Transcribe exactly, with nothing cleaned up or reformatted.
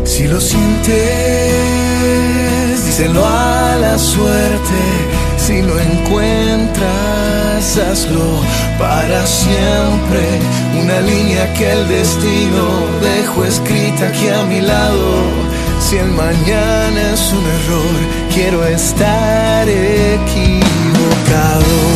Si lo sientes, díselo a la suerte. Si lo encuentras, hazlo para siempre. Una línea que el destino dejó escrita aquí a mi lado. Si el mañana es un error, quiero estar equivocado.